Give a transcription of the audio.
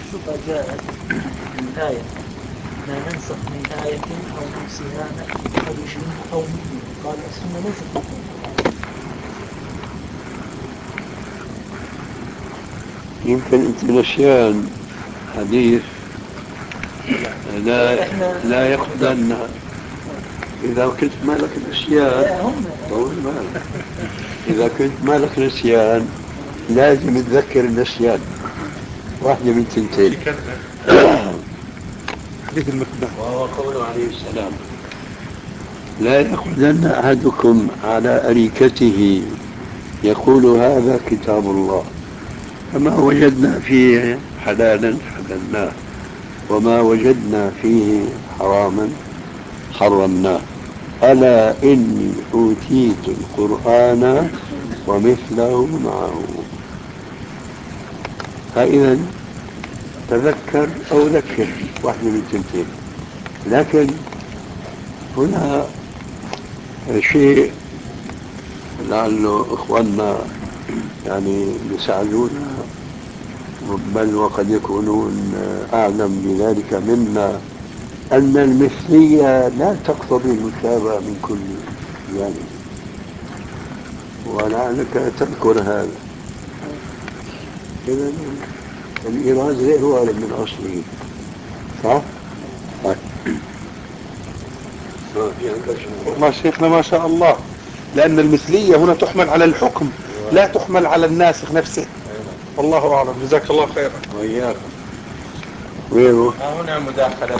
الشبهة جاءت من آية ما ننسخ من آية أو ننسها نأتي بخير منها أو مثله. قال السنة ليست بالقرآن. يمكن أنت نسيان حديث لا احنا لا يأخذن إذا كنت مالك نسيان. هم طول بالك، إذا كنت مالك نسيان لازم تذكر النسيان، واحدة من تنتين. حديث المقدام وهو قوله عليه السلام: لا يأخذن أحدكم على أريكته يقول هذا كتاب الله، فما وجدنا فيه حلالا حللناه وما وجدنا فيه حراما حرمناه، ألا إني أوتيت القرآن ومثله معه. فإذا تذكر أو ذكر، واحدة من تنتين. لكن هنا شيء لعله إخواننا يعني يساعدونا، بل وقد يكونون أعلم بذلك منا، أن المثلية لا تقتضي المشابهة من كل جانب، ولعلك تذكر هذا. إذا الإيراد غير وارد من أصله، صح؟ طيب. في عندك شيء؟ والله شيخنا ما شاء الله، لأن المثلية هنا تحمل على الحكم لا تحمل على الناسخ نفسه. والله أعلم، جزاك الله خيرا. وإياك. غيره هنا مداخلة